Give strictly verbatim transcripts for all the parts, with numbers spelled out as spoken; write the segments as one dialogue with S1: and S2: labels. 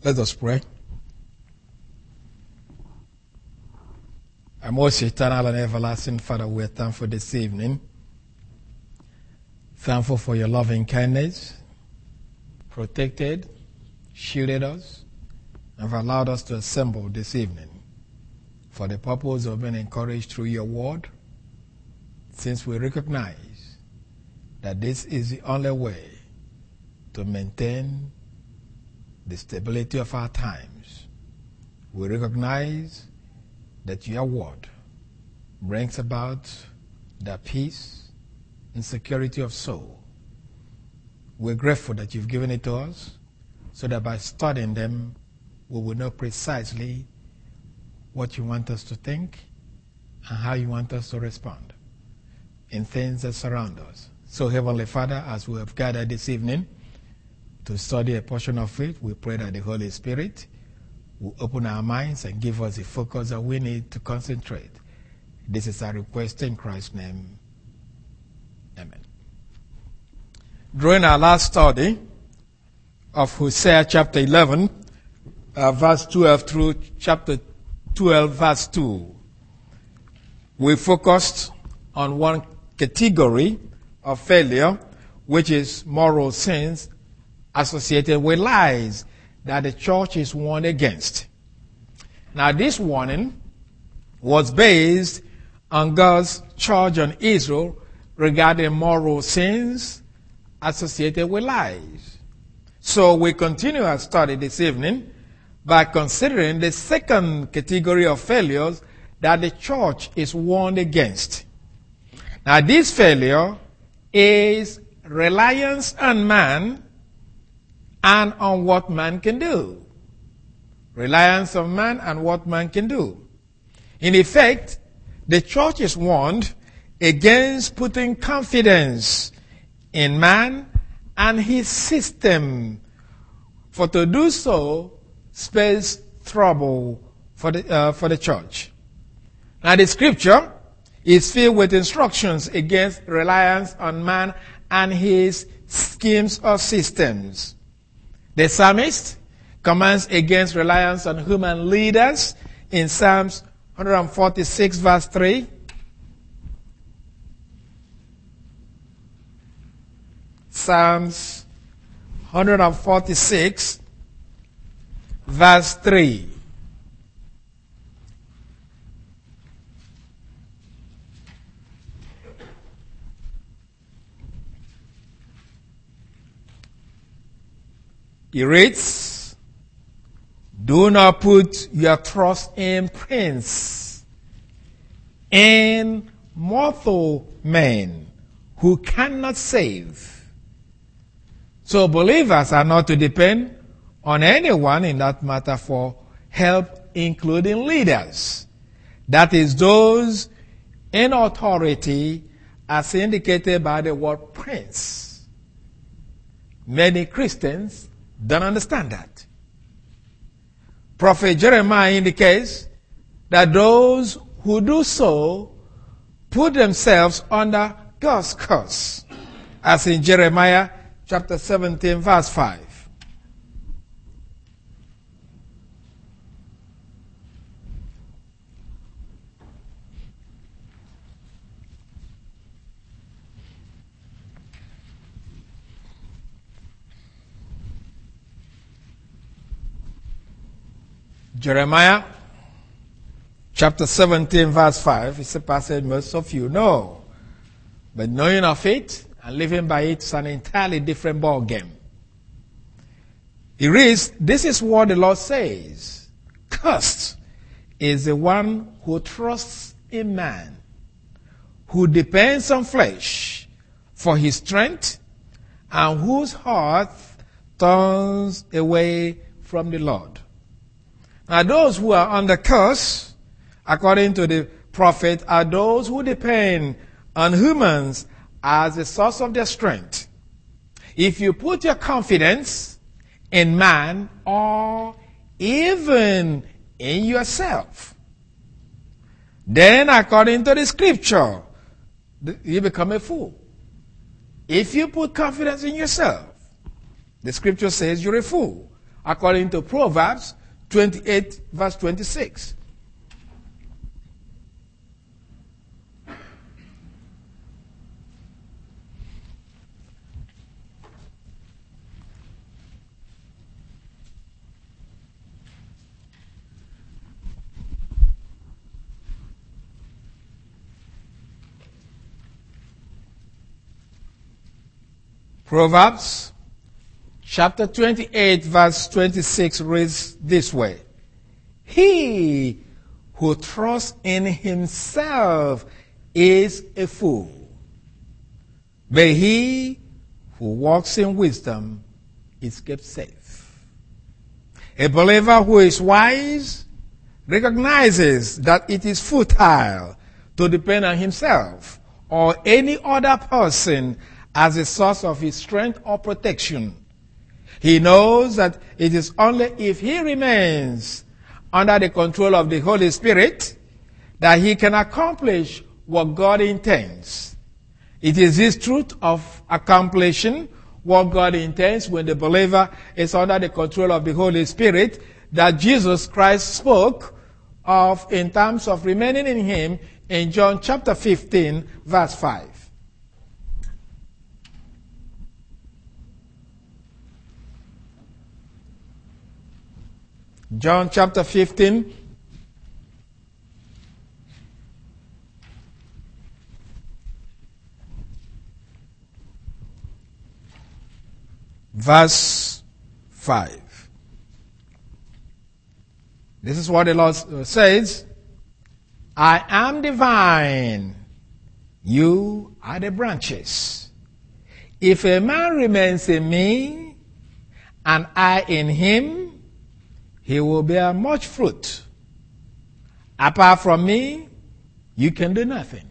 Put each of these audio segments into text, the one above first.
S1: Let us pray. Our most eternal and everlasting Father, we are thankful this evening. Thankful for your loving kindness, protected, shielded us, and have allowed us to assemble this evening for the purpose of being encouraged through your word, since we recognize that this is the only way to maintain the stability of our times. We recognize that your word brings about the peace and security of soul. We're grateful that you've given it to us, so that by studying them, we will know precisely what you want us to think and how you want us to respond in things that surround us. So, Heavenly Father, as we have gathered this evening to study a portion of it, we pray that the Holy Spirit will open our minds and give us the focus that we need to concentrate. This is our request in Christ's name. Amen. During our last study of Hosea chapter eleven, uh, verse twelve through chapter twelve, verse two, we focused on one category of failure, which is moral sins associated with lies that the church is warned against. Now, this warning was based on God's charge on Israel regarding moral sins associated with lies. So we continue our study this evening by considering the second category of failures that the church is warned against. Now, this failure is reliance on man and on what man can do. Reliance on man and what man can do. In effect, the church is warned against putting confidence in man and his system, for to do so spells trouble for the, uh, for the church. Now, the scripture is filled with instructions against reliance on man and his schemes or systems. The psalmist commands against reliance on human leaders in Psalms one forty-six, verse three. Psalms one forty-six, verse three. He reads, "Do not put your trust in prince, in mortal men who cannot save." So believers are not to depend on anyone in that matter for help, including leaders. That is, those in authority as indicated by the word prince. Many Christians don't understand that. Prophet Jeremiah indicates that those who do so put themselves under God's curse, as in Jeremiah chapter seventeen, verse five. Jeremiah chapter seventeen, verse five, it's a passage most of you know. But knowing of it and living by it is an entirely different ballgame. It reads, "This is what the Lord says. Cursed is the one who trusts in man, who depends on flesh for his strength, and whose heart turns away from the Lord." Now, those who are under curse, according to the prophet, are those who depend on humans as the source of their strength. If you put your confidence in man or even in yourself, then according to the scripture, you become a fool. If you put confidence in yourself, the scripture says you're a fool. according to Proverbs twenty-eight, verse twenty-six. Proverbs chapter twenty-eight, verse twenty-six reads this way: He who trusts in himself is a fool, but he who walks in wisdom is kept safe. A believer who is wise recognizes that it is futile to depend on himself or any other person as a source of his strength or protection. He knows that it is only if he remains under the control of the Holy Spirit that he can accomplish what God intends. It is this truth of accomplishing what God intends when the believer is under the control of the Holy Spirit that Jesus Christ spoke of in terms of remaining in him in John chapter fifteen, verse five. John chapter fifteen, verse five. This is what the Lord says: I am the vine, you are the branches. If a man remains in me, and I in him, he will bear much fruit. Apart from me, you can do nothing.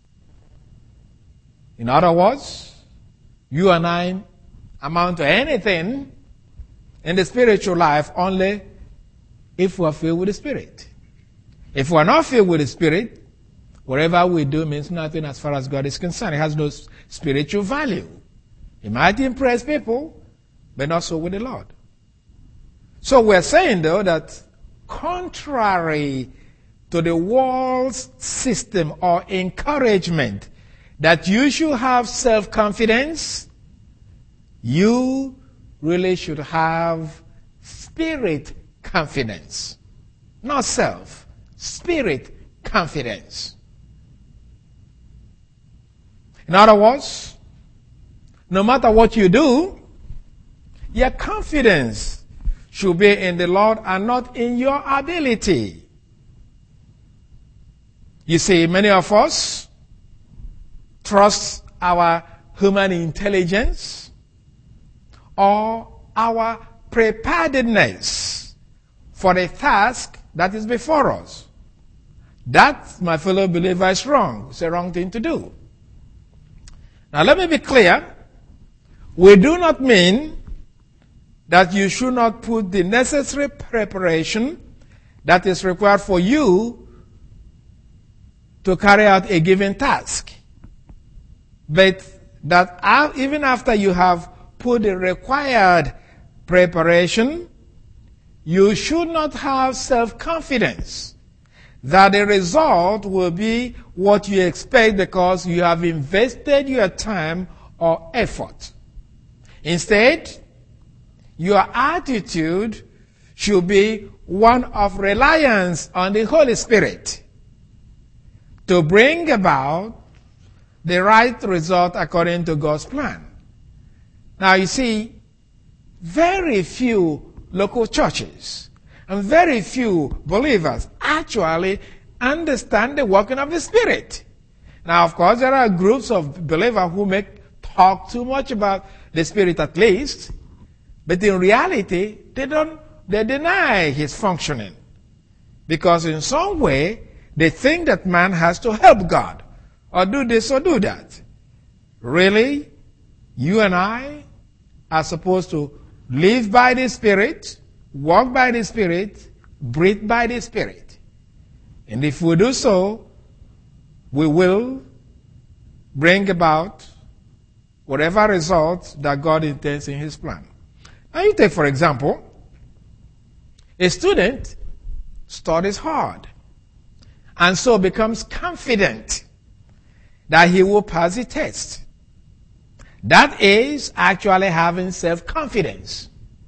S1: In other words, you and I amount to anything in the spiritual life only if we are filled with the Spirit. If we are not filled with the Spirit, whatever we do means nothing as far as God is concerned. It has no spiritual value. It might impress people, but not so with the Lord. So we're saying, though, that contrary to the world's system or encouragement that you should have self-confidence, you really should have spirit confidence. Not self, spirit confidence. In other words, no matter what you do, your confidence should be in the Lord and not in your ability. You see, many of us trust our human intelligence or our preparedness for the task that is before us. That, my fellow believer, is wrong. It's a wrong thing to do. Now let me be clear. We do not mean that you should not put the necessary preparation that is required for you to carry out a given task. But that even after you have put the required preparation, you should not have self-confidence that the result will be what you expect because you have invested your time or effort. Instead, your attitude should be one of reliance on the Holy Spirit to bring about the right result according to God's plan. Now you see, very few local churches and very few believers actually understand the working of the Spirit. Now, of course, there are groups of believers who may talk too much about the Spirit at least, but in reality, they don't, they deny his functioning. Because in some way, they think that man has to help God, or do this or do that. Really? You and I are supposed to live by the Spirit, walk by the Spirit, breathe by the Spirit. And if we do so, we will bring about whatever results that God intends in his plan. Now you take, for example, A student studies hard and so becomes confident that he will pass the test. That is actually having self-confidence.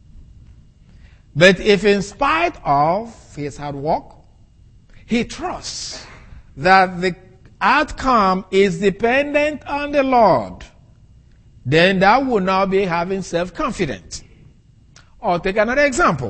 S1: But if in spite of his hard work, he trusts that the outcome is dependent on the Lord, then that will not be having self-confidence. Or take another example.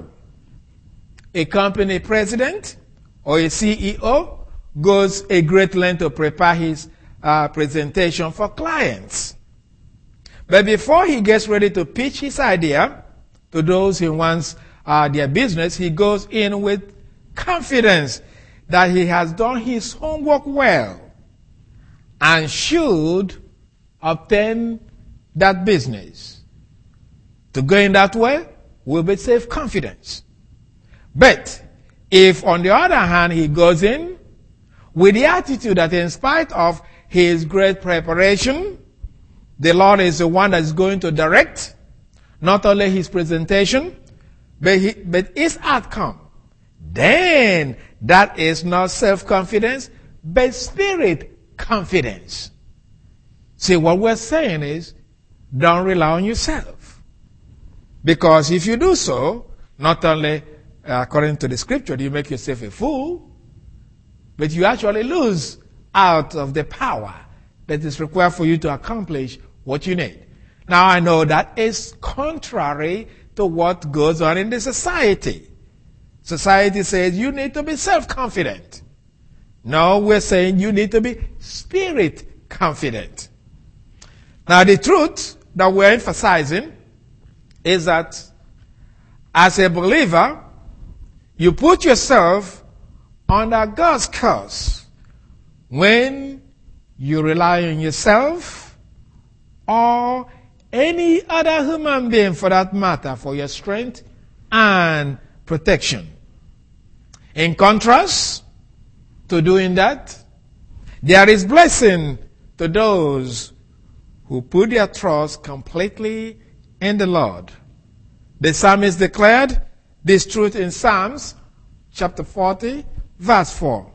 S1: A company president or a C E O goes a great length to prepare his uh, presentation for clients. But before he gets ready to pitch his idea to those he wants uh, their business, he goes in with confidence that he has done his homework well and should obtain that business. To go in that way will be self-confidence. But if, on the other hand, he goes in with the attitude that in spite of his great preparation, the Lord is the one that is going to direct not only his presentation, but, he, but his outcome, then that is not self-confidence, but spirit confidence. See, what we're saying is, don't rely on yourself. Because if you do so, not only uh, according to the scripture, you make yourself a fool, but you actually lose out of the power that is required for you to accomplish what you need. Now, I know that is contrary to what goes on in the society. Society says you need to be self-confident. No, we're saying you need to be spirit confident. Now, the truth that we're emphasizing is that as a believer, you put yourself under God's curse when you rely on yourself or any other human being for that matter for your strength and protection. In contrast to doing that, there is blessing to those who put their trust completely in the Lord. The psalmist declared this truth in Psalms chapter forty, verse four.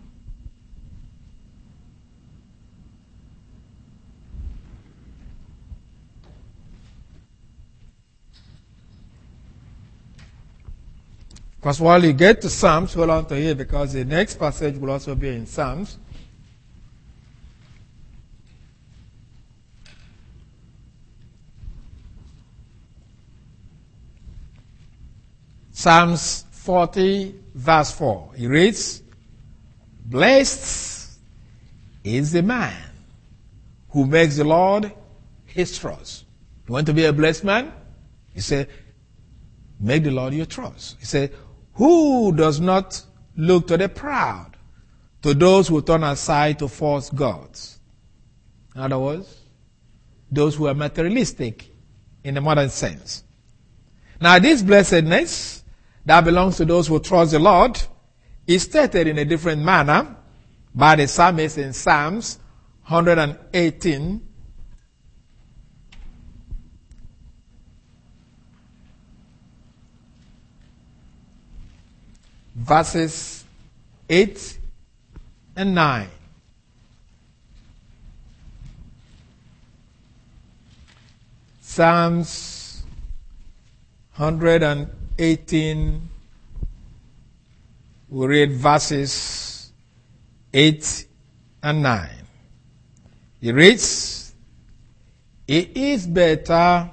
S1: Because while you get to Psalms, hold on to it because the next passage will also be in Psalms. Psalms forty, verse four. He reads, "Blessed is the man who makes the Lord his trust." You want to be a blessed man? He said, make the Lord your trust. He said, who does not look to the proud, to those who turn aside to false gods? In other words, those who are materialistic in the modern sense. Now, this blessedness that belongs to those who trust the Lord is stated in a different manner by the psalmist in Psalms one eighteen, verses eight and nine. Psalms one eighteen, we read verses eight and nine. He reads, "It is better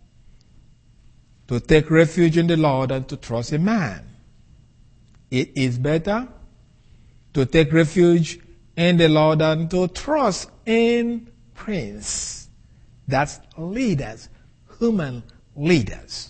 S1: to take refuge in the Lord than to trust a man. It is better to take refuge in the Lord than to trust in prince." That's leaders, human leaders.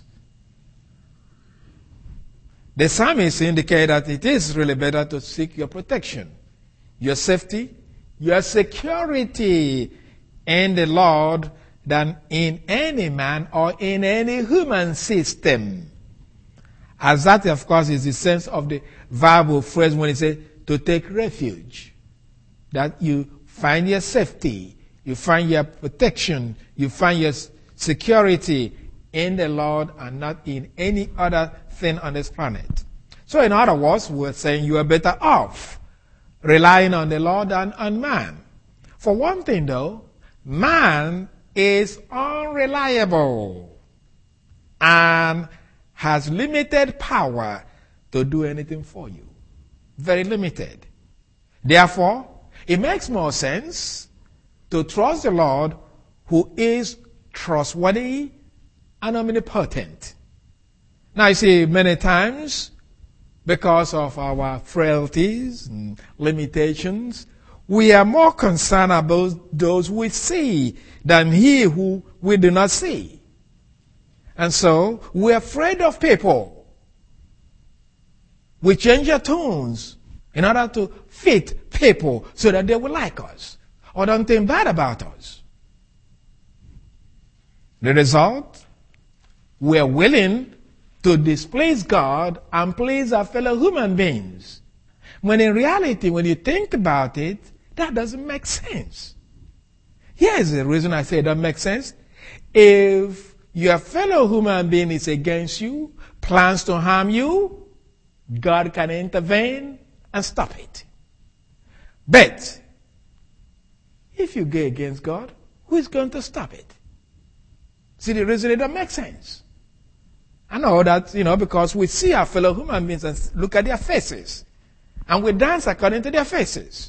S1: The psalmist indicates that it is really better to seek your protection, your safety, your security in the Lord than in any man or in any human system. As that, of course, is the sense of the verbal phrase when it says to take refuge. That you find your safety, you find your protection, you find your security in the Lord and not in any other thing on this planet. So in other words, we're saying you are better off relying on the Lord than on man. For one thing though, man is unreliable and has limited power to do anything for you. Very limited. Therefore, it makes more sense to trust the Lord who is trustworthy and omnipotent. Now you see, many times, because of our frailties and limitations, we are more concerned about those we see than he who we do not see. And so, we're afraid of people. We change our tones in order to fit people so that they will like us or don't think bad about us. The result, we are willing to displease God and please our fellow human beings. When in reality, when you think about it, that doesn't make sense. Here's the reason I say it doesn't make sense. If your fellow human being is against you, plans to harm you, God can intervene and stop it. But if you go against God, who is going to stop it? See the reason it doesn't make sense. I know that, you know, because we see our fellow human beings and look at their faces. And we dance according to their faces.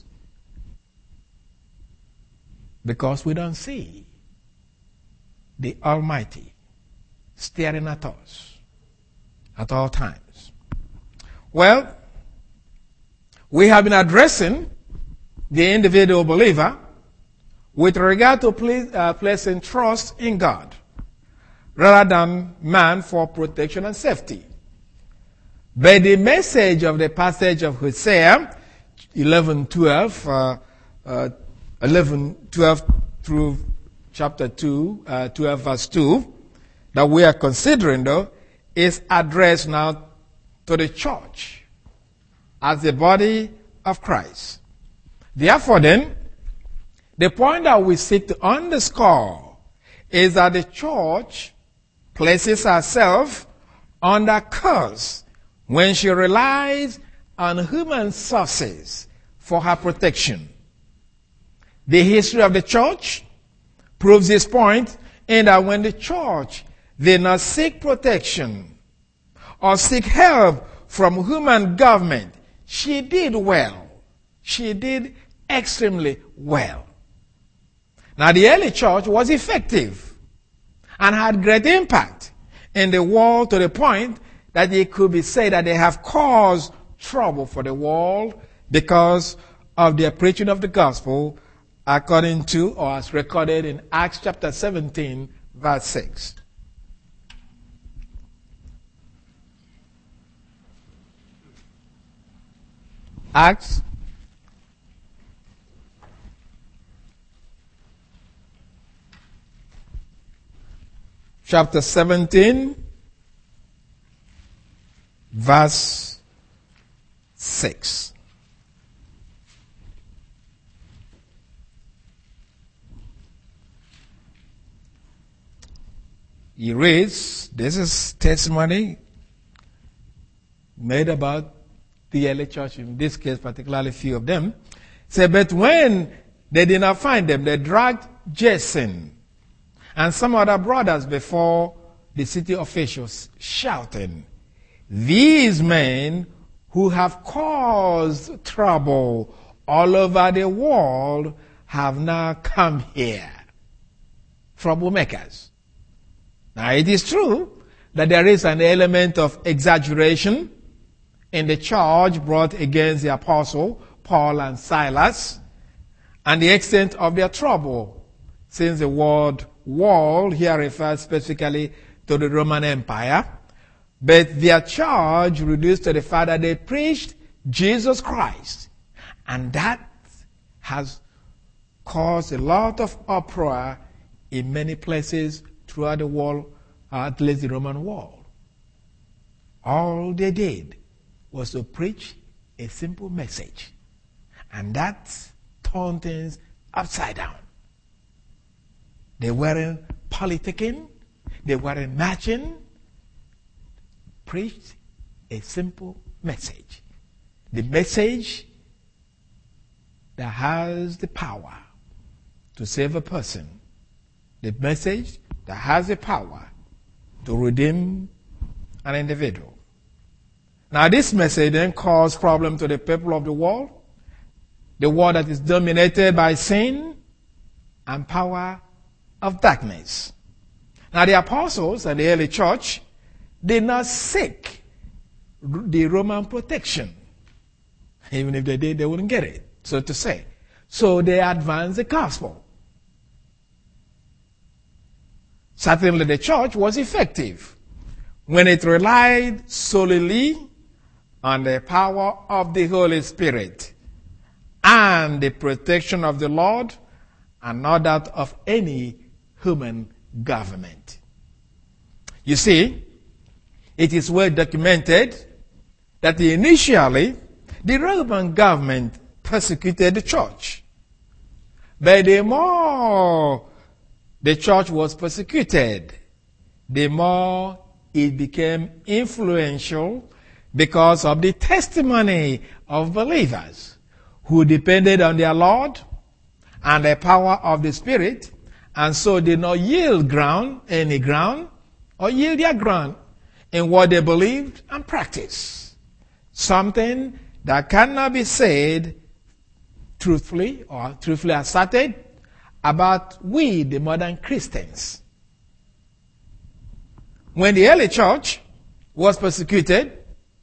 S1: Because we don't see the Almighty staring at us at all times. Well, we have been addressing the individual believer with regard to place, uh, placing trust in God rather than man for protection and safety. But the message of the passage of Hosea eleven twelve, uh, uh, eleven twelve through chapter two, uh, twelve verse two, that we are considering though, is addressed now to the church as the body of Christ. Therefore then, the point that we seek to underscore is that the church places herself under curse when she relies on human sources for her protection. The history of the church proves this point in that when the church did not seek protection or seek help from human government, she did well. She did extremely well. Now the early church was effective and had great impact in the world to the point that it could be said that they have caused trouble for the world because of their preaching of the gospel according to, or as recorded in Acts chapter seventeen, verse six. Acts chapter seventeen, verse six. He reads, this is testimony made about the early church, in this case particularly few of them. Say, but when they did not find them, they dragged Jason and some other brothers before the city officials, shouting, these men who have caused trouble all over the world have now come here. Troublemakers. Now it is true that there is an element of exaggeration in the charge brought against the apostle Paul and Silas and the extent of their trouble, since the word world here refers specifically to the Roman Empire. But their charge reduced to the fact that they preached Jesus Christ. And that has caused a lot of uproar in many places throughout the world, or at least the Roman world. All they did was to preach a simple message. And that turned things upside down. They weren't politicking. They weren't matching. Preached a simple message. The message that has the power to save a person. The message that has the power to redeem an individual. Now this message then caused problem to the people of the world. The world that is dominated by sin and power of darkness. Now the apostles and the early church did not seek the Roman protection. Even if they did, they wouldn't get it, so to say. So they advanced the gospel. Certainly the church was effective when it relied solely on the power of the Holy Spirit and the protection of the Lord and not that of any human government. You see, it is well documented that initially the Roman government persecuted the church. But the more the church was persecuted, the more it became influential because of the testimony of believers who depended on their Lord and the power of the Spirit, and so did not yield ground, any ground, or yield their ground in what they believed and practiced. Something that cannot be said truthfully or truthfully asserted about we, the modern Christians. When the early church was persecuted,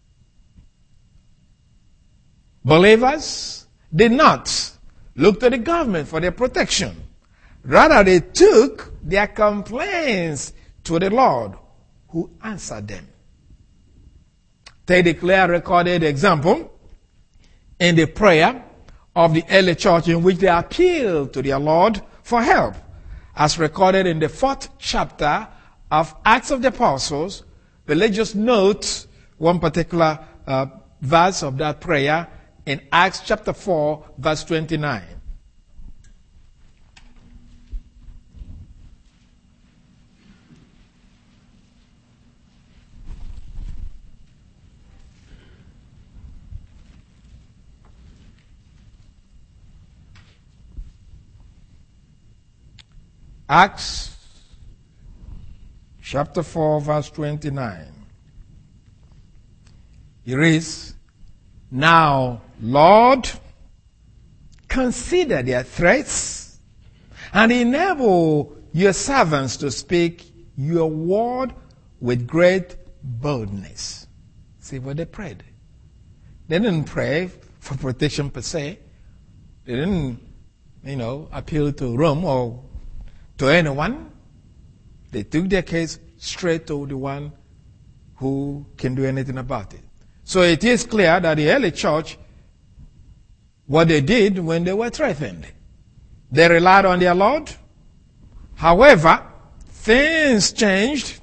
S1: believers did not look to the government for their protection. Rather, they took their complaints to the Lord, who answered them. Take the clear recorded example in the prayer of the early church in which they appealed to their Lord for help, as recorded in the fourth chapter of Acts of the Apostles. But let's just note one particular uh, verse of that prayer in Acts chapter four, verse twenty-nine. Acts chapter four, verse twenty-nine. It reads, "Now, Lord, consider their threats and enable your servants to speak your word with great boldness." See what they prayed. They didn't pray for protection per se. They didn't, you know, appeal to Rome or to anyone. They took their case straight to the one who can do anything about it. So it is clear that the early church, what they did when they were threatened, they relied on their Lord. However, things changed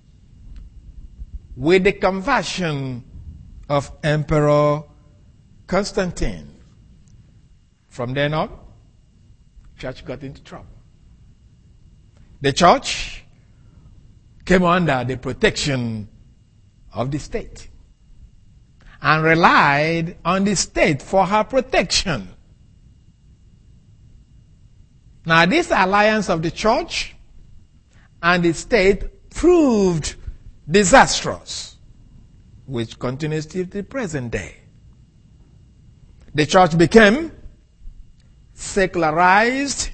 S1: with the conversion of Emperor Constantine. From then on, church got into trouble. The church came under the protection of the state and relied on the state for her protection. Now, this alliance of the church and the state proved disastrous, which continues till the present day. The church became secularized,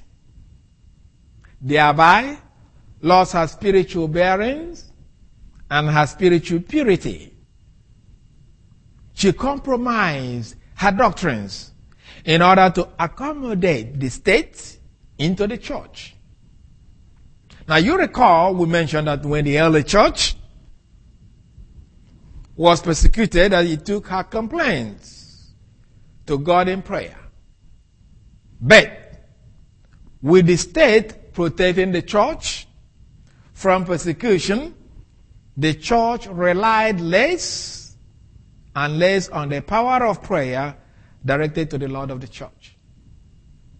S1: thereby lost her spiritual bearings and her spiritual purity. She compromised her doctrines in order to accommodate the state into the church. Now you recall we mentioned that when the early church was persecuted, that he took her complaints to God in prayer. But with the state protecting the church from persecution, the church relied less and less on the power of prayer directed to the Lord of the church.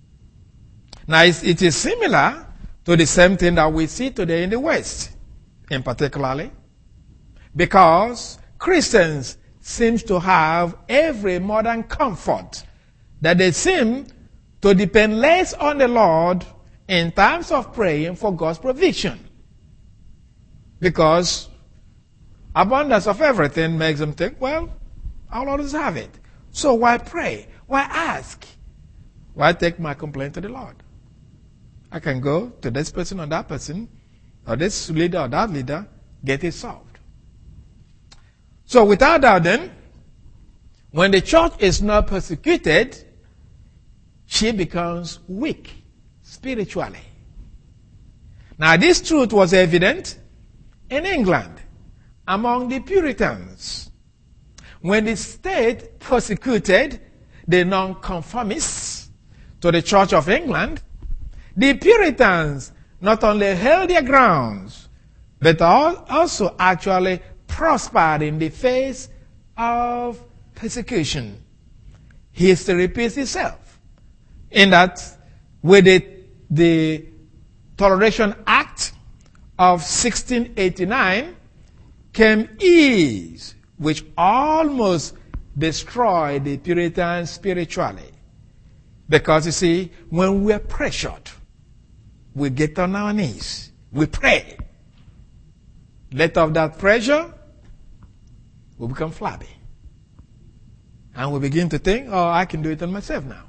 S1: Now, it is similar to the same thing that we see today in the West, in particularly, because Christians seem to have every modern comfort that they seem to depend less on the Lord in times of praying for God's provision. Because abundance of everything makes them think, well, I'll always have it. So why pray? Why ask? Why take my complaint to the Lord? I can go to this person or that person, or this leader or that leader, get it solved. So without doubt then, when the church is not persecuted, she becomes weak spiritually. Now this truth was evident in England among the Puritans. When the state persecuted the nonconformists to the Church of England, the Puritans not only held their grounds, but also actually prospered in the face of persecution. History repeats itself in that with the, the Toleration Act of sixteen eighty-nine came ease, which almost destroyed the Puritans spiritually. Because you see, when we are pressured, we get on our knees, we pray. Let off that pressure, we become flabby. And we begin to think, oh, I can do it on myself now.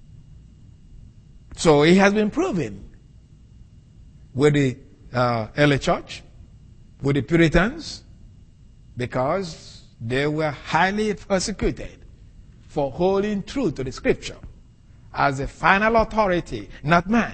S1: So it has been proven with the uh, early church, with the Puritans, because they were highly persecuted for holding true to the Scripture as the final authority, not man.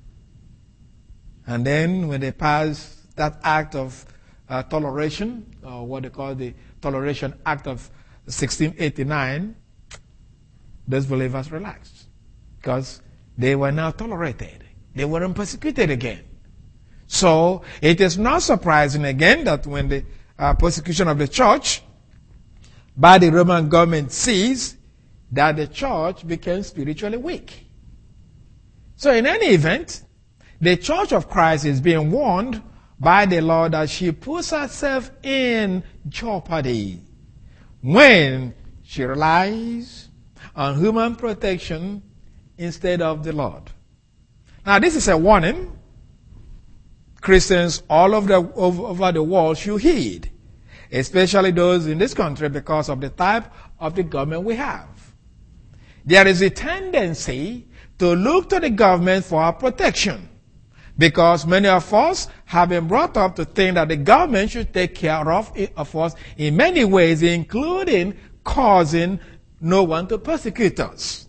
S1: And then when they passed that act of uh, toleration, or what they call the Toleration Act of sixteen eighty-nine, those believers relaxed because they were now tolerated. They weren't persecuted again. So it is not surprising again that when the uh, persecution of the church by the Roman government ceased, that the church became spiritually weak. So in any event, the Church of Christ is being warned by the Lord that she puts herself in jeopardy when she relies on human protection instead of the Lord. Now this is a warning Christians all over the, over the world should heed, especially those in this country because of the type of the government we have. There is a tendency to look to the government for our protection because many of us have been brought up to think that the government should take care of, of us in many ways, including causing no one to persecute us.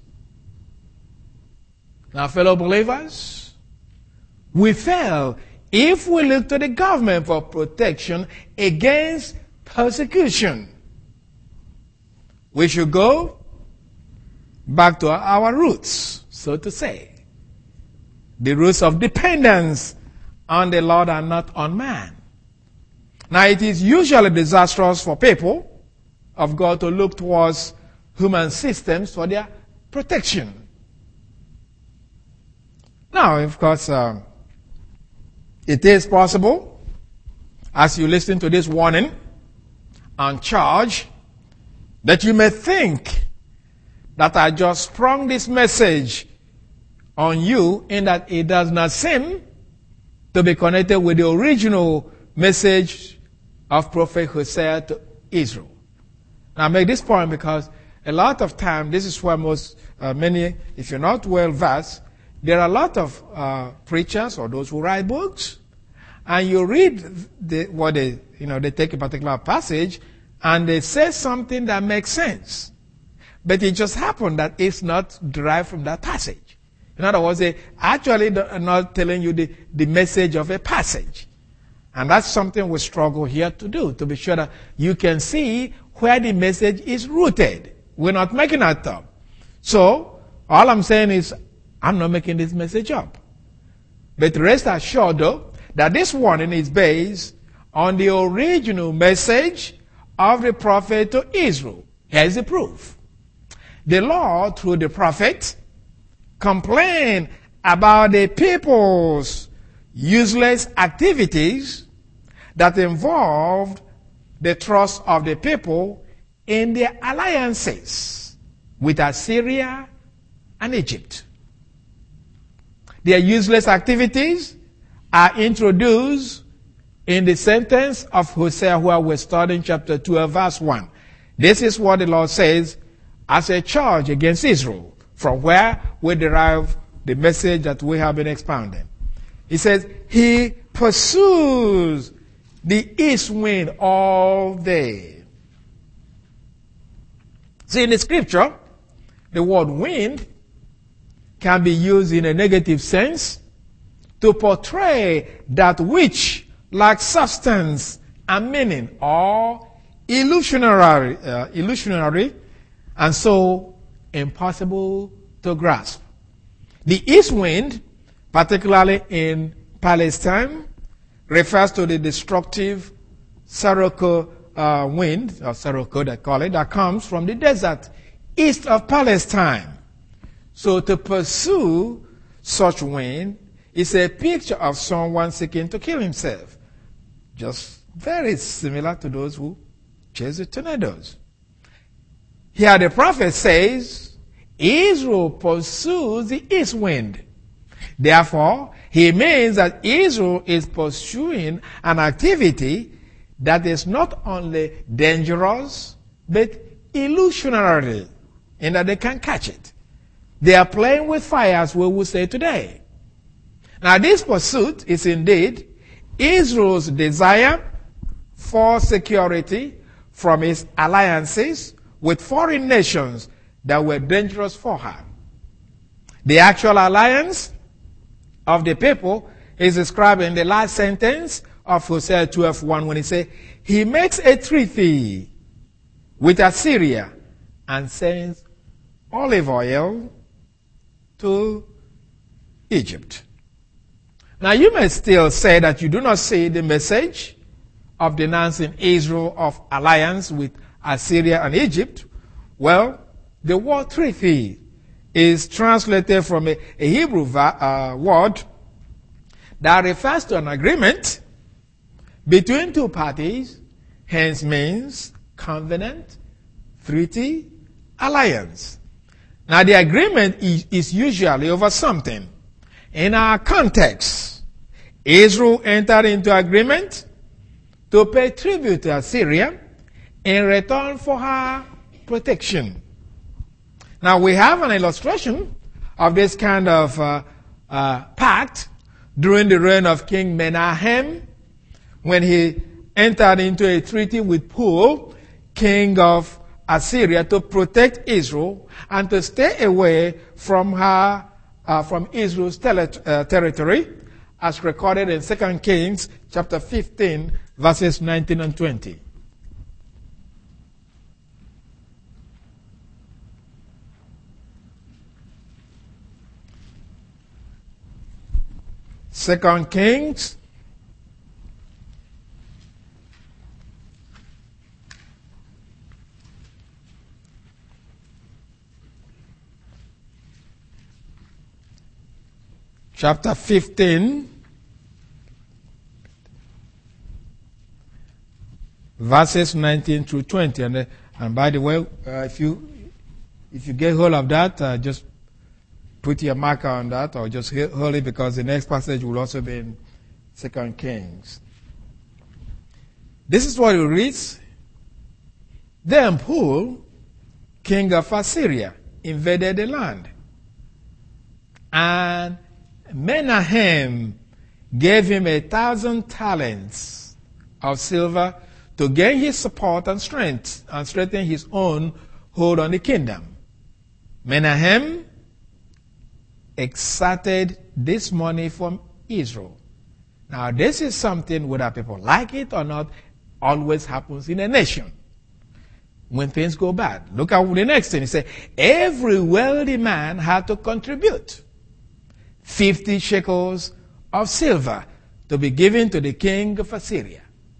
S1: Now, fellow believers, we fail if we look to the government for protection against persecution. We should go back to our roots, so to say. The roots of dependence on the Lord and not on man. Now it is usually disastrous for people of God to look towards human systems for their protection. Now, of course, uh, it is possible, as you listen to this warning and charge, that you may think that I just sprung this message on you in that it does not seem to be connected with the original message of Prophet Hosea to Israel. Now I make this point because a lot of time, this is where most, uh, many, if you're not well versed, there are a lot of uh, preachers or those who write books, and you read the, what they, you know, they take a particular passage and they say something that makes sense. But it just happened that it's not derived from that passage. In other words, they actually are not telling you the, the message of a passage. And that's something we struggle here to do, to be sure that you can see where the message is rooted. We're not making that up. So, all I'm saying is, I'm not making this message up. But rest assured, though, that this warning is based on the original message of the prophet to Israel. Here's the proof. The Lord, through the prophet, complained about the people's useless activities that involved the trust of the people in their alliances with Assyria and Egypt. Their useless activities are introduced in the sentence of Hosea where we're studying chapter twelve, verse one. This is what the Lord says as a charge against Israel, from where we derive the message that we have been expounding. He says, he pursues the east wind all day. See, in the scripture, the word wind can be used in a negative sense to portray that which lacks substance and meaning, or illusionary, uh, illusionary, and so impossible to grasp. The east wind, particularly in Palestine, refers to the destructive Sirocco uh, wind, or Sirocco they call it, that comes from the desert east of Palestine. So to pursue such wind is a picture of someone seeking to kill himself. Just very similar to those who chase the tornadoes. Here the prophet says, Israel pursues the east wind. Therefore, he means that Israel is pursuing an activity that is not only dangerous, but illusionary, in that they can catch it. They are playing with fire, as we would say today. Now, this pursuit is indeed Israel's desire for security from its alliances with foreign nations that were dangerous for her. The actual alliance of the people is described in the last sentence of Hosea twelve one when he says, he makes a treaty with Assyria and sends olive oil to Egypt. Now you may still say that you do not see the message of denouncing Israel of alliance with Assyria and Egypt. Well, the word treaty is translated from a, a Hebrew uh, word that refers to an agreement between two parties, hence means covenant, treaty, alliance. Now the agreement is, is usually over something. In our context, Israel entered into agreement to pay tribute to Assyria in return for her protection. Now we have an illustration of this kind of uh, uh, pact during the reign of King Menahem, when he entered into a treaty with Pul, king of Assyria, to protect Israel and to stay away from her, uh, from Israel's tele- uh, territory, as recorded in Second Kings chapter fifteen, verses nineteen and twenty. Second Kings chapter fifteen, verses nineteen through twenty. And, uh, and by the way, uh, if you if you get hold of that, uh, just put your marker on that, or just hold it, because the next passage will also be in Second Kings. This is what it reads. Then Pul, king of Assyria, invaded the land, and Menahem gave him a thousand talents of silver to gain his support and strength and strengthen his own hold on the kingdom. Menahem exacted this money from Israel. Now, this is something, whether people like it or not, always happens in a nation when things go bad. Look at the next thing. He said, every wealthy man had to contribute fifty shekels of silver to be given to the king of Assyria.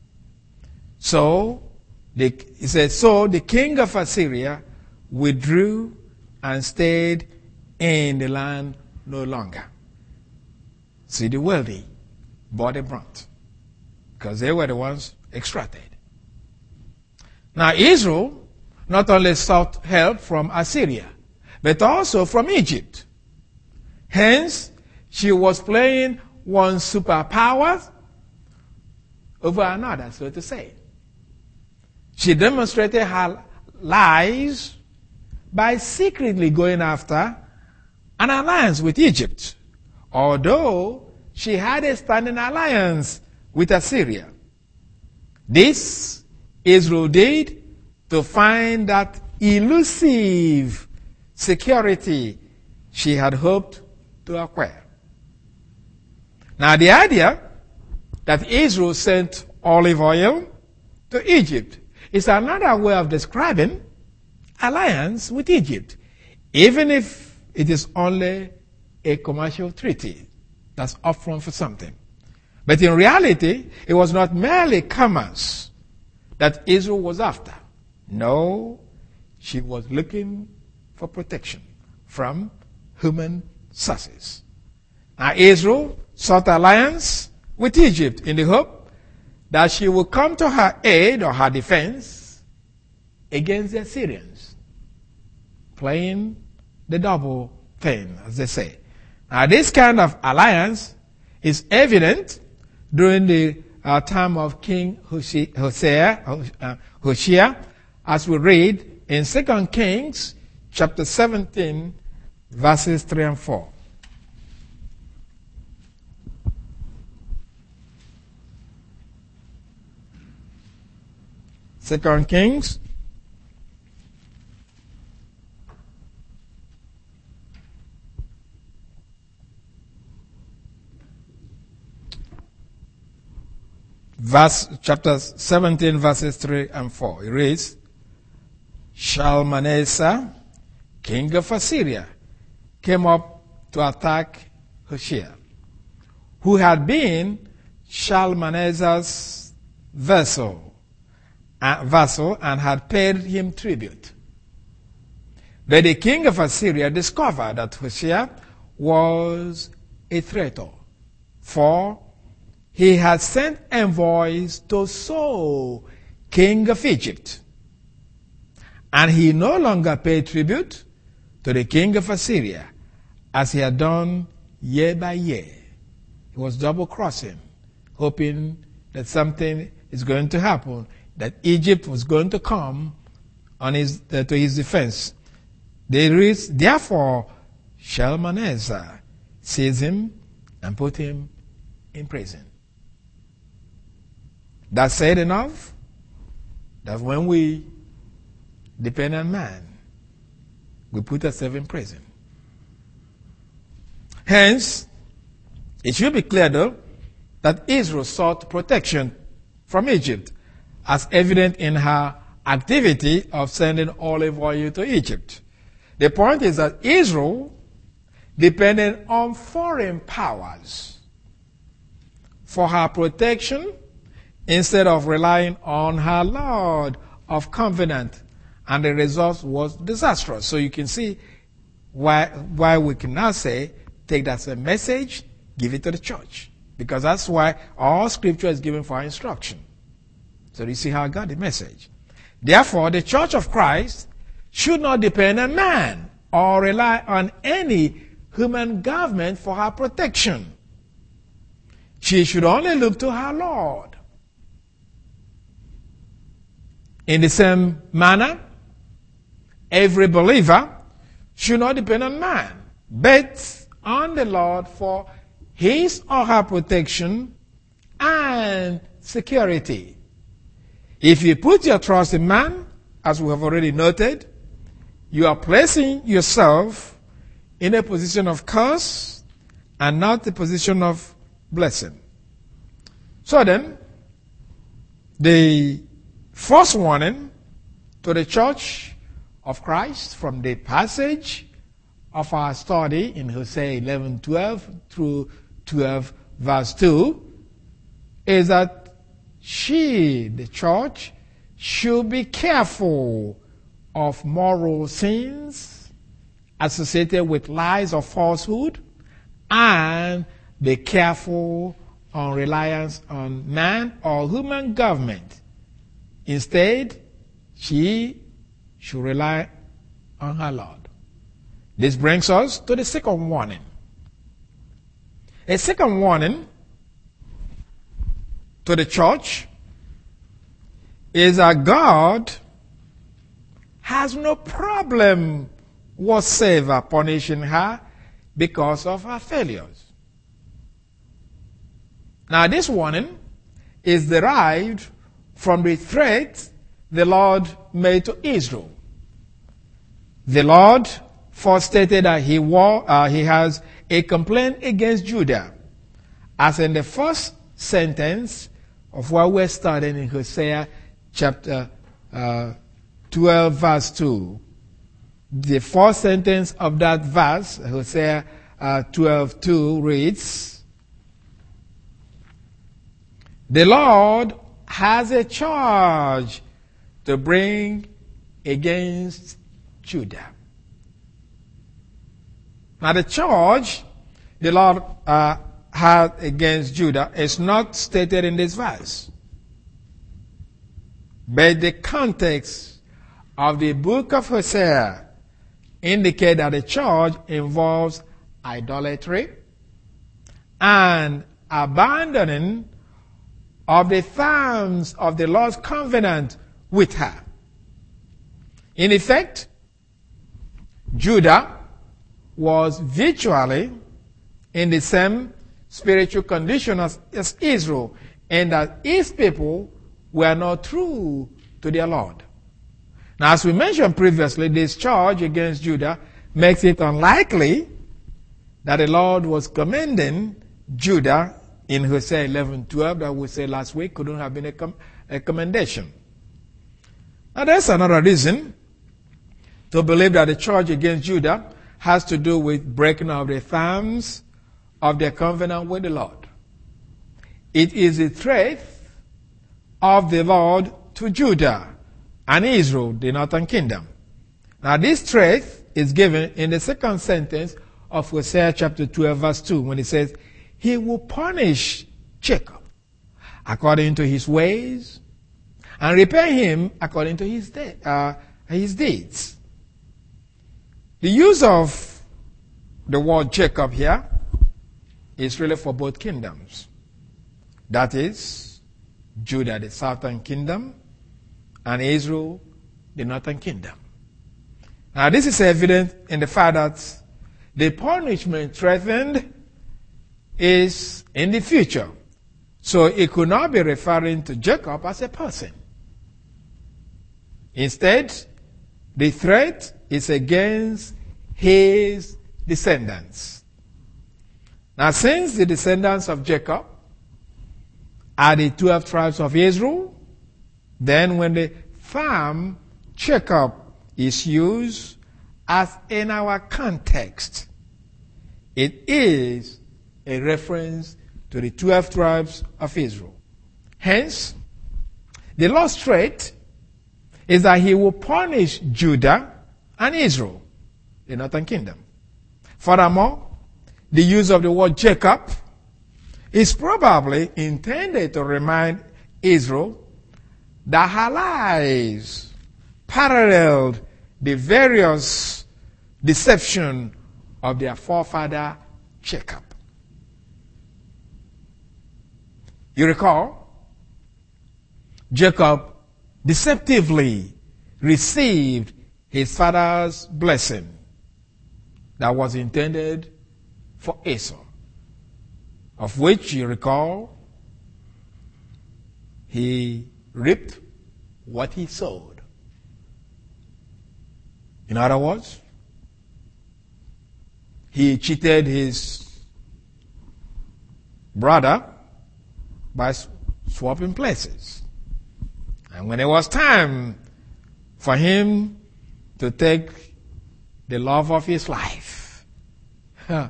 S1: So, the, he said, so the king of Assyria withdrew and stayed in the land no longer. See, the wealthy bore the brunt. because they were the ones extracted. Now Israel not only sought help from Assyria, but also from Egypt. Hence, she was playing one superpower over another, so to say. She demonstrated her lies by secretly going after an alliance with Egypt, although she had a standing alliance with Assyria. This Israel did to find that elusive security she had hoped to acquire. Now the idea that Israel sent olive oil to Egypt is another way of describing alliance with Egypt, even if it is only a commercial treaty that's upfront for something. But in reality, it was not merely commerce that Israel was after. No, she was looking for protection from human sources. Now Israel sought alliance with Egypt in the hope that she would come to her aid or her defense against the Assyrians, playing the double thing, as they say. Now this kind of alliance is evident during the uh, time of King Hosea, uh, Hoshea, as we read in Second Kings chapter seventeen, verses three and four. Second Kings verse chapter seventeen, verses three and four. It reads, Shalmaneser, king of Assyria, came up to attack Hoshea, who had been Shalmaneser's vassal, uh, vassal and had paid him tribute. But the king of Assyria discovered that Hoshea was a traitor, for he had sent envoys to So, king of Egypt. And he no longer paid tribute to the king of Assyria, as he had done year by year. He was double-crossing, hoping that something is going to happen, that Egypt was going to come on his, uh, to his defense. There is, therefore, Shalmaneser seized him and put him in prison. That said enough that when we depend on man, we put ourselves in prison. Hence, it should be clear though that Israel sought protection from Egypt, as evident in her activity of sending olive oil to Egypt. The point is that Israel depended on foreign powers for her protection instead of relying on her Lord of covenant, and the result was disastrous. So you can see why, why we can now say, take that as a message, give it to the church. Because that's why all scripture is given for our instruction. So you see how I got the message. Therefore, the church of Christ should not depend on man or rely on any human government for her protection. She should only look to her Lord. In the same manner, every believer should not depend on man, but on the Lord for his or her protection and security. If you put your trust in man, as we have already noted, you are placing yourself in a position of curse and not a position of blessing. So then, the first warning to the church of Christ from the passage of our study in Hosea eleven twelve through twelve verse two is that she, the church, should be careful of moral sins associated with lies or falsehood, and be careful on reliance on man or human government. Instead, she should rely on her Lord. This brings us to the second warning. A second warning to the church is that God has no problem whatsoever punishing her because of her failures. Now, this warning is derived from the threat the Lord made to Israel. The Lord first stated that he, war, uh, he has a complaint against Judah, as in the first sentence of what we're studying in Hosea chapter uh, twelve, verse two. The first sentence of that verse, Hosea uh, twelve two, reads, "The Lord has a charge to bring against Judah." Now, the charge the Lord uh, had against Judah is not stated in this verse. But the context of the book of Hosea indicate that the charge involves idolatry and abandoning of the terms of the Lord's covenant with her. In effect, Judah was virtually in the same spiritual condition as, as Israel, and that his people were not true to their Lord. Now, as we mentioned previously, this charge against Judah makes it unlikely that the Lord was commending Judah in Hosea eleven twelve that we said last week couldn't have been a, com- a commendation. Now, there's another reason to believe that the charge against Judah has to do with breaking of the terms of their covenant with the Lord. It is the threat of the Lord to Judah and Israel, the northern kingdom. Now, this threat is given in the second sentence of Hosea chapter twelve, verse two, when it says, "He will punish Jacob according to his ways and repay him according to his, de- uh, his deeds." The use of the word Jacob here is really for both kingdoms. That is, Judah, the southern kingdom, and Israel, the northern kingdom. Now, this is evident in the fact that the punishment threatened is in the future. So it could not be referring to Jacob as a person. Instead, the threat is against his descendants. Now, since the descendants of Jacob are the twelve tribes of Israel, then when the term Jacob is used as in our context, it is a reference to the twelve tribes of Israel. Hence, the Lord's threat is that he will punish Judah and Israel, the northern kingdom. Furthermore, the use of the word Jacob is probably intended to remind Israel that her lives paralleled the various deception of their forefather Jacob. You recall, Jacob deceptively received his father's blessing that was intended for Esau, of which, you recall, he reaped what he sowed. In other words, he cheated his brother by swapping places. And when it was time for him to take the love of his life, that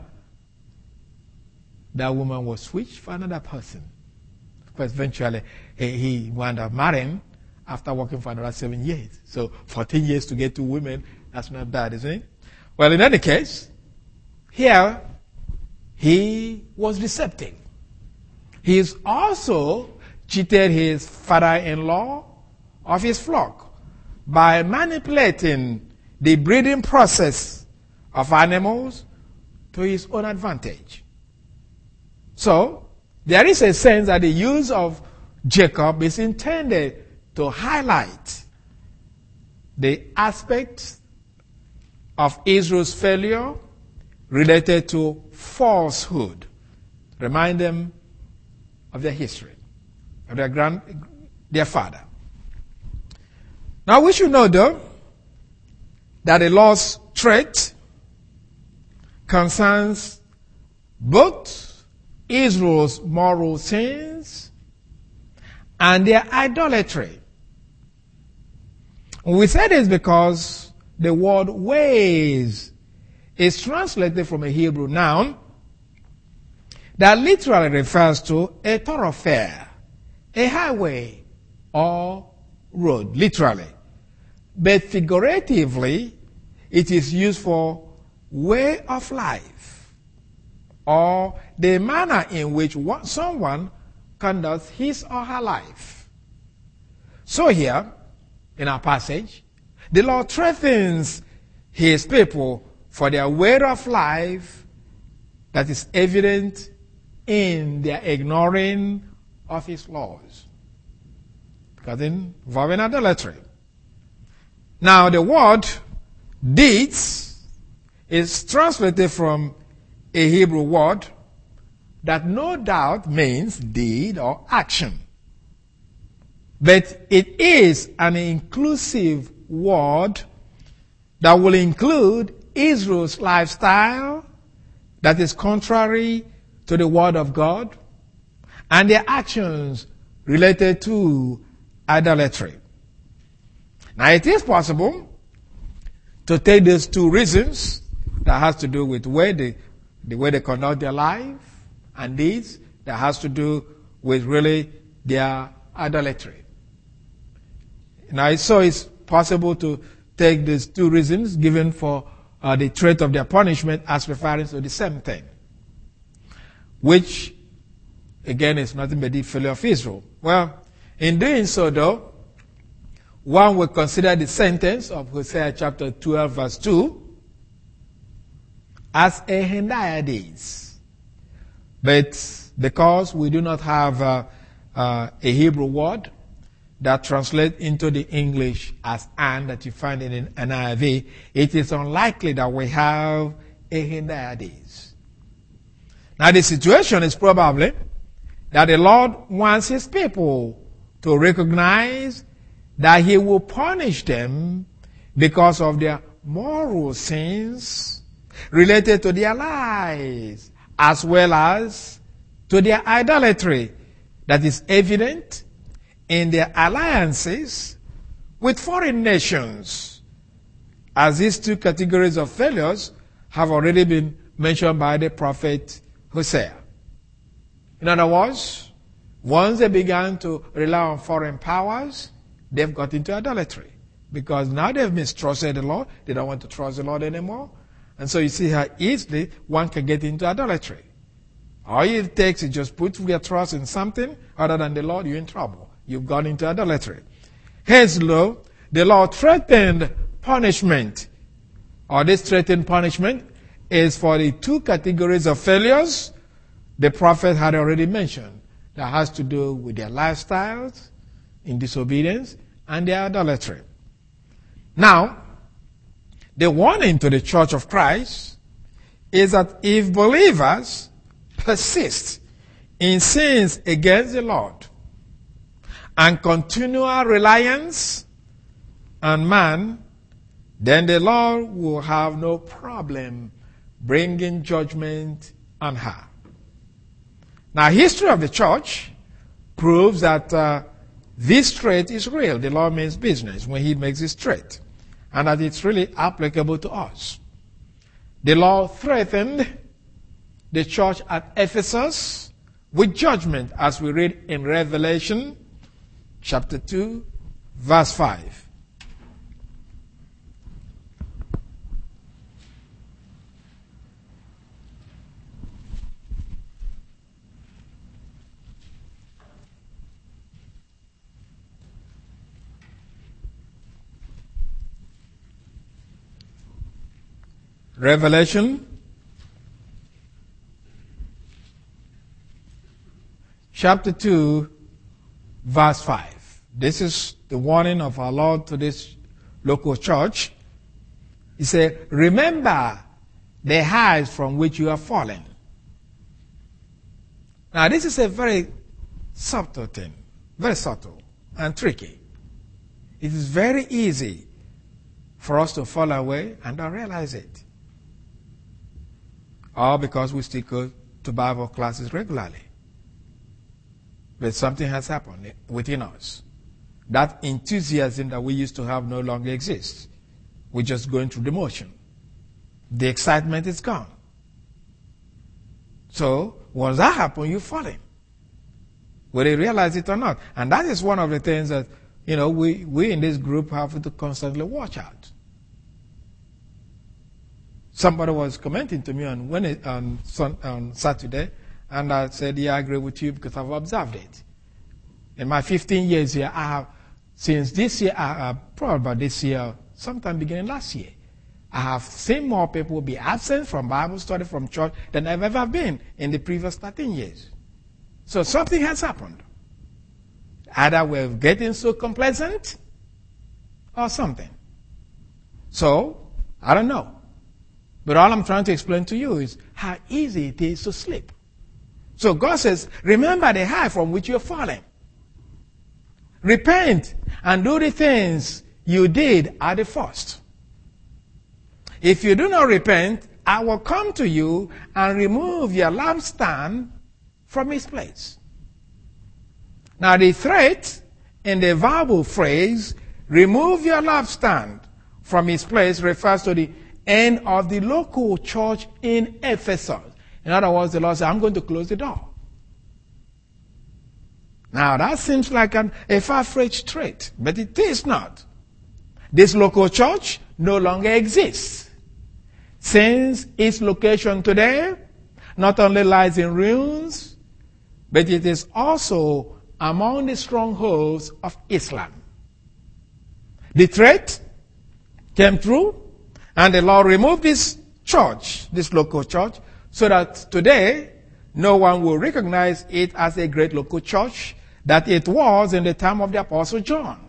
S1: woman was switched for another person. But eventually, he, he wound up marrying after working for another seven years. So fourteen years to get two women, that's not bad, isn't it? Well, in any case, here, he was deceptive. He's also cheated his father-in-law of his flock by manipulating the breeding process of animals to his own advantage. So, there is a sense that the use of Jacob is intended to highlight the aspects of Israel's failure related to falsehood. Remind them of their history, of their grand, their father. Now we should know though that the Lord's threat concerns both Israel's moral sins and their idolatry. We say this because the word ways is translated from a Hebrew noun that literally refers to a thoroughfare, a highway, or road, literally. But figuratively, it is used for way of life, or the manner in which one, someone conducts his or her life. So here, in our passage, the Lord threatens his people for their way of life that is evident in their ignoring of his laws, because involving idolatry. Now the word deeds is translated from a Hebrew word that no doubt means deed or action. But it is an inclusive word that will include Israel's lifestyle that is contrary to the word of God and their actions related to idolatry. Now it is possible to take these two reasons that has to do with way they, the way they conduct their life and deeds that has to do with really their idolatry. Now so it's possible to take these two reasons given for uh, the threat of their punishment as referring to the same thing, which again is nothing but the failure of Israel. Well, in doing so though, one will consider the sentence of Hosea chapter twelve verse two as a Hendiadys. But because we do not have uh, uh, a Hebrew word that translates into the English as and that you find in an N I V, it is unlikely that we have a Hendiadys. Now the situation is probably that the Lord wants his people to recognize that he will punish them because of their moral sins related to their lives as well as to their idolatry that is evident in their alliances with foreign nations, as these two categories of failures have already been mentioned by the prophet Hosea. In other words, once they began to rely on foreign powers, they've got into idolatry. Because now they've mistrusted the Lord, they don't want to trust the Lord anymore. And so you see how easily one can get into idolatry. All it takes is just put your trust in something other than the Lord, you're in trouble. You've gone into idolatry. Hence, though, the Lord threatened punishment, or this threatened punishment is for the two categories of failures the prophet had already mentioned, that has to do with their lifestyles in disobedience and their idolatry. Now, the warning to the Church of Christ is that if believers persist in sins against the Lord and continual reliance on man, then the Lord will have no problem bringing judgment on her. Now, history of the church proves that uh, this threat is real. The Lord means business when he makes this threat, and that it's really applicable to us. The Lord threatened the church at Ephesus with judgment, as we read in Revelation chapter two, verse five. Revelation chapter two, verse five. This is the warning of our Lord to this local church. He said, remember the heights from which you are fallen. Now, this is a very subtle thing, very subtle and tricky. It is very easy for us to fall away and not realize it. All because we still go to Bible classes regularly. But something has happened within us. That enthusiasm that we used to have no longer exists. We're just going through the motion. The excitement is gone. So, once that happens, you're falling. Whether you realize it or not. And that is one of the things that, you know, we, we in this group have to constantly watch out. Somebody was commenting to me on, when it, on, on Saturday, and I said, yeah, I agree with you because I've observed it. In my fifteen years here, I have, since this year, I, uh, probably about this year, sometime beginning last year, I have seen more people be absent from Bible study, from church, than I've ever been in the previous thirteen years. So something has happened. Either we're getting so complacent or something. So, I don't know. But all I'm trying to explain to you is how easy it is to slip. So God says, remember the high from which you're falling. Repent and do the things you did at the first. If you do not repent, I will come to you and remove your lampstand from its place. Now the threat in the verbal phrase, remove your lampstand from its place, refers to the end of the local church in Ephesus. In other words, the Lord said, I'm going to close the door. Now that seems like an, a far-fetched threat, but it is not. This local church no longer exists, since its location today not only lies in ruins, but it is also among the strongholds of Islam. The threat came through, and the Lord removed this church, this local church, so that today no one will recognize it as a great local church that it was in the time of the Apostle John.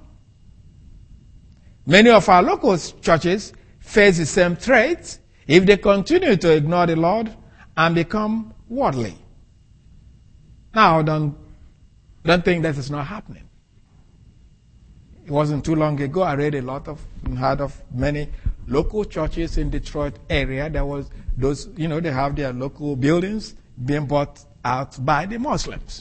S1: Many of our local churches face the same threat if they continue to ignore the Lord and become worldly. Now, don't, don't think that is not happening. It wasn't too long ago, I read a lot of, heard of many local churches in Detroit area. There was those, you know, they have their local buildings being bought out by the Muslims.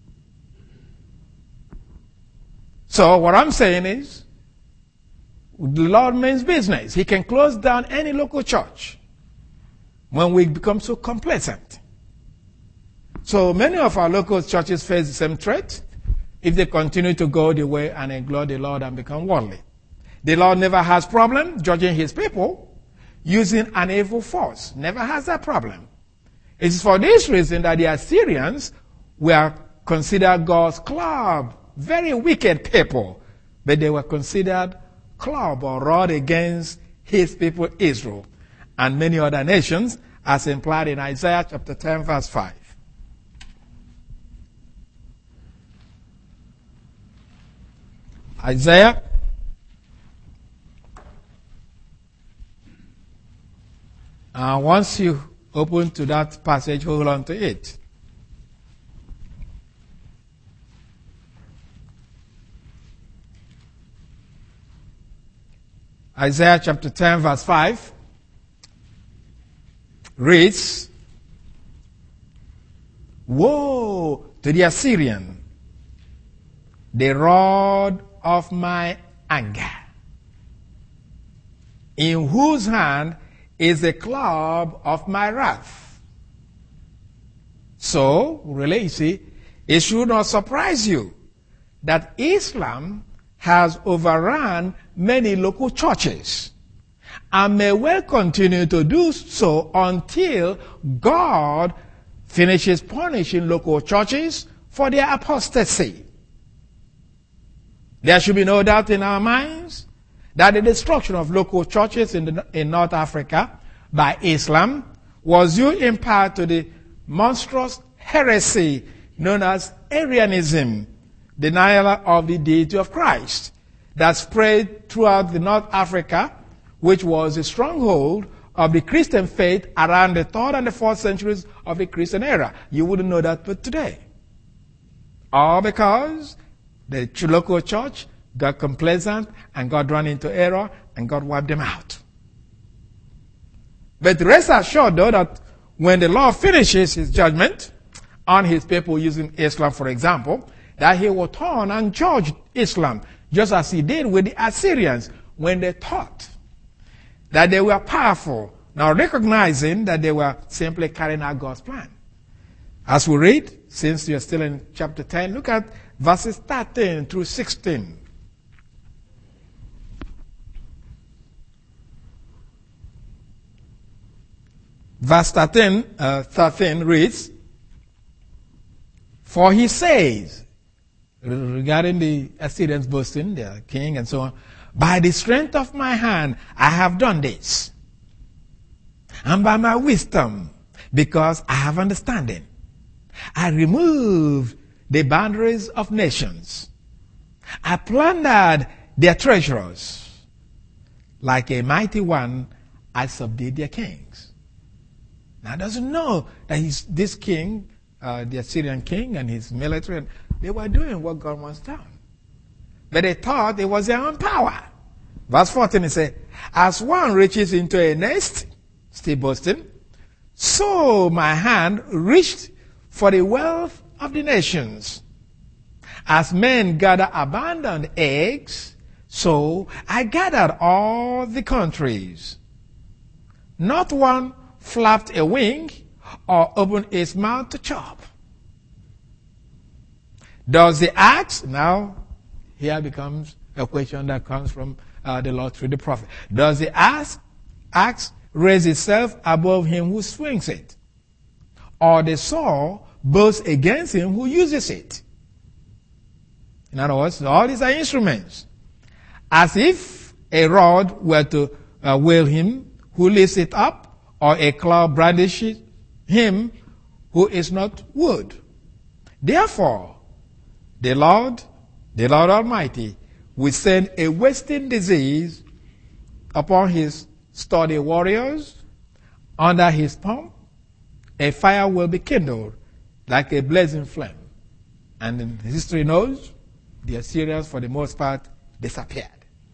S1: So what I'm saying is, the Lord means business. He can close down any local church when we become so complacent. So many of our local churches face the same threat if they continue to go the way and ignore the Lord and become worldly. The Lord never has problem judging his people using an evil force. Never has that problem. It is for this reason that the Assyrians were considered God's club. Very wicked people. But they were considered club or rod against his people Israel and many other nations, as implied in Isaiah chapter ten verse five. Isaiah uh, once you open to that passage, hold on to it. Isaiah chapter ten verse five reads, woe to the Assyrian, the rod of my anger, in whose hand is the club of my wrath. So, really, you see, it should not surprise you that Islam has overrun many local churches and may well continue to do so until God finishes punishing local churches for their apostasy. There should be no doubt in our minds that the destruction of local churches in, the, in North Africa by Islam was due in part to the monstrous heresy known as Arianism, denial of the deity of Christ, that spread throughout the North Africa, which was a stronghold of the Christian faith around the third and the fourth centuries of the Christian era. You wouldn't know that but today. All because the local church got complacent and got run into error and God wiped them out. But rest assured, though, that when the Lord finishes his judgment on his people using Islam, for example, that he will turn and judge Islam, just as he did with the Assyrians when they thought that they were powerful, now recognizing that they were simply carrying out God's plan. As we read, since we are still in chapter ten, look at verses thirteen through sixteen. Verse thirteen, uh, thirteen reads, "For he says," regarding the Assyrians boasting, their king and so on, "By the strength of my hand I have done this, and by my wisdom, because I have understanding, I removed the boundaries of nations. I plundered their treasures. Like a mighty one, I subdued their kings." Now, doesn't know that he's, this king, uh, the Assyrian king and his military, and they were doing what God wants done. But they thought it was their own power. Verse fourteen, it says, "As one reaches into a nest," still boasting, "so my hand reached for the wealth of the nations. As men gather abandoned eggs, so I gathered all the countries. Not one flapped a wing or opened its mouth to chop. Does the axe," now here becomes a question that comes from uh, the Lord through the prophet. "Does the axe, axe raise itself above him who swings it? Or the saw boast against him who uses it?" In other words, all these are instruments. "As if a rod were to uh, wail him who lifts it up, or a cloud brandishes him who is not wood. Therefore, the Lord, the Lord Almighty, will send a wasting disease upon his sturdy warriors. Under his palm, a fire will be kindled like a blazing flame." And in history knows, the Assyrians, for the most part, disappeared.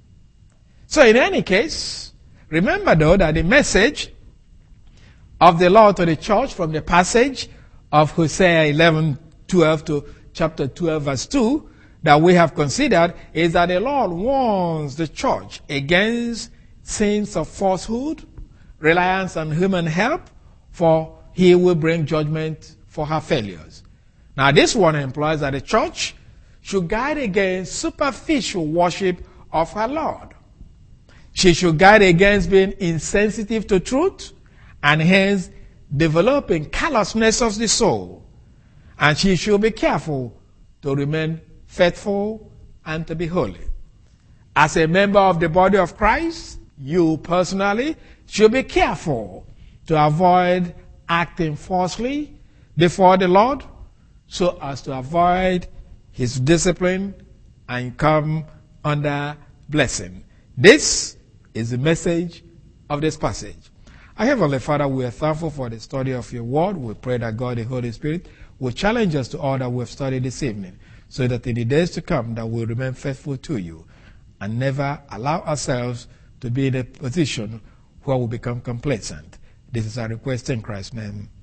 S1: So in any case, remember though that the message of the Lord to the church from the passage of Hosea eleven twelve to chapter twelve verse two that we have considered is that the Lord warns the church against sins of falsehood, reliance on human help, for he will bring judgment for her failures. Now this one implies that the church should guard against superficial worship of her Lord. She should guard against being insensitive to truth, and hence developing callousness of the soul. And she should be careful to remain faithful and to be holy. As a member of the body of Christ, you personally should be careful to avoid acting falsely before the Lord, so as to avoid his discipline and come under blessing. This is the message of this passage. Our Heavenly Father, we are thankful for the study of your word. We pray that God, the Holy Spirit, will challenge us to all that we have studied this evening, so that in the days to come that we'll remain faithful to you and never allow ourselves to be in a position where we become complacent. This is our request in Christ's name.